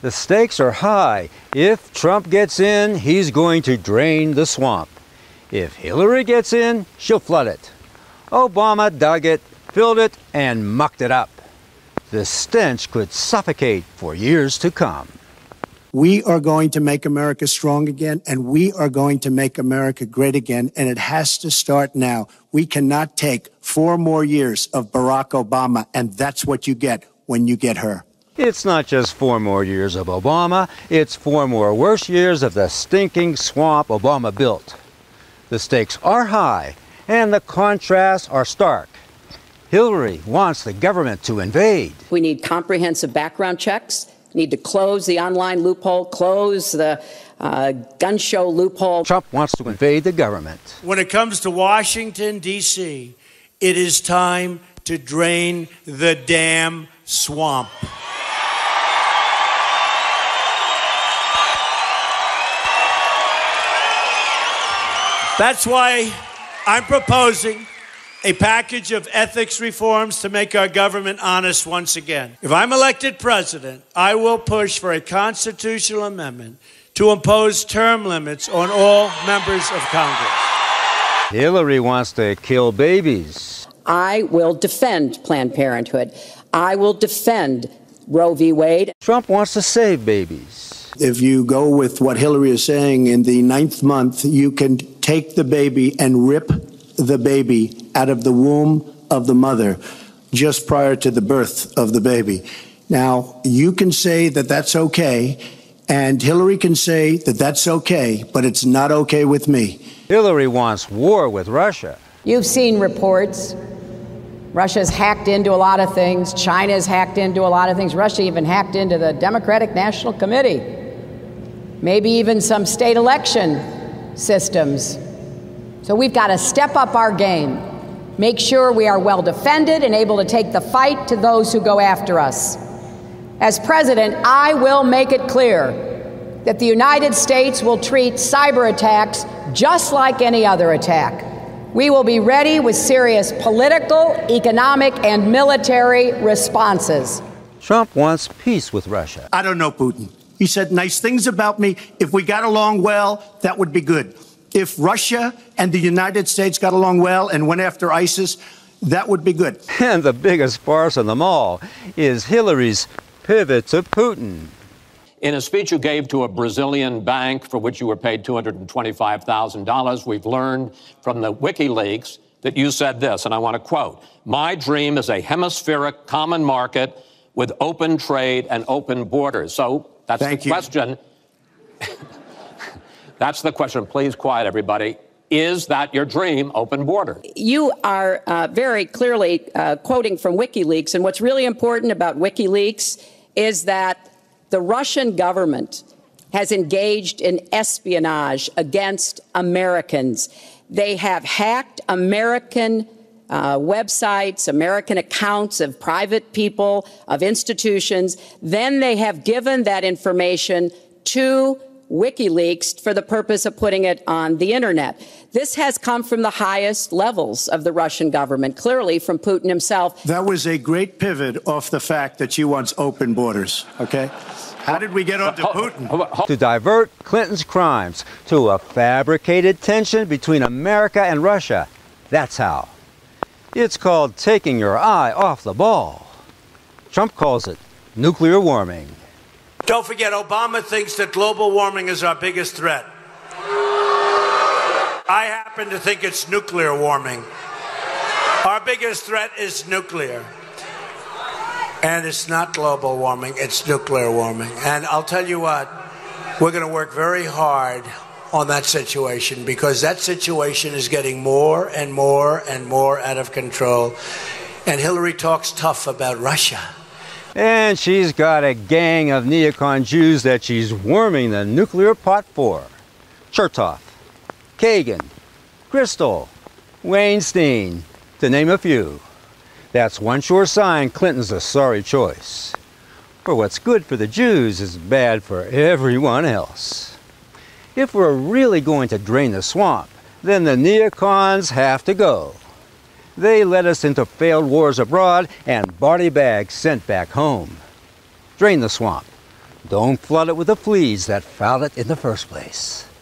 The stakes are high. If Trump gets in, he's going to drain the swamp. If Hillary gets in, she'll flood it. Obama dug it, filled it, and mucked it up. The stench could suffocate for years to come. We are going to make America strong again, and we are going to make America great again, and it has to start now. We cannot take 4 more years of Barack Obama, and that's what you get when you get her. It's not just 4 more years of Obama, it's 4 more worse years of the stinking swamp Obama built. The stakes are high, and the contrasts are stark. Hillary wants the government to invade. We need comprehensive background checks, need to close the online loophole, close the gun show loophole. Trump wants to invade the government. When it comes to Washington, D.C., it is time to drain the damn swamp. That's why I'm proposing a package of ethics reforms to make our government honest once again. If I'm elected president, I will push for a constitutional amendment to impose term limits on all members of Congress. Hillary wants to kill babies. I will defend Planned Parenthood. I will defend Roe v. Wade. Trump wants to save babies. If you go with what Hillary is saying, in the 9th month, you can take the baby and rip the baby out of the womb of the mother just prior to the birth of the baby. Now, you can say that that's okay, and Hillary can say that that's okay, but it's not okay with me. Hillary wants war with Russia. You've seen reports. Russia's hacked into a lot of things. China's hacked into a lot of things. Russia even hacked into the Democratic National Committee. Maybe even some state election systems. So we've got to step up our game, make sure we are well defended and able to take the fight to those who go after us. As president, I will make it clear that the United States will treat cyber attacks just like any other attack. We will be ready with serious political, economic, and military responses. Trump wants peace with Russia. I don't know Putin. He said nice things about me. If we got along well, that would be good. If Russia and the United States got along well and went after ISIS, that would be good. And the biggest farce of them all is Hillary's pivot to Putin. In a speech you gave to a Brazilian bank for which you were paid $225,000, we've learned from the WikiLeaks that you said this, and I want to quote, "My dream is a hemispheric common market with open trade and open borders." So that's the question. That's the question. Please quiet, everybody. Is that your dream, open border? You are very clearly quoting from WikiLeaks, and what's really important about WikiLeaks is that the Russian government has engaged in espionage against Americans. They have hacked American websites, American accounts of private people, of institutions. Then they have given that information to WikiLeaks for the purpose of putting it on the internet. This has come from the highest levels of the Russian government, clearly from Putin himself. That was a great pivot off the fact that she wants open borders, okay? How did we get on to Putin? To divert Clinton's crimes to a fabricated tension between America and Russia. That's how. It's called taking your eye off the ball. Trump calls it nuclear warming. Don't forget, Obama thinks that global warming is our biggest threat. I happen to think it's nuclear warming. Our biggest threat is nuclear. And it's not global warming, it's nuclear warming. And I'll tell you what, we're going to work very hard on that situation because that situation is getting more and more and more out of control. And Hillary talks tough about Russia. And she's got a gang of neocon Jews that she's warming the nuclear pot for. Chertoff, Kagan, Kristol, Weinstein, to name a few. That's one sure sign Clinton's a sorry choice. For what's good for the Jews is bad for everyone else. If we're really going to drain the swamp, then the neocons have to go. They led us into failed wars abroad and body bags sent back home. Drain the swamp. Don't flood it with the fleas that fouled it in the first place.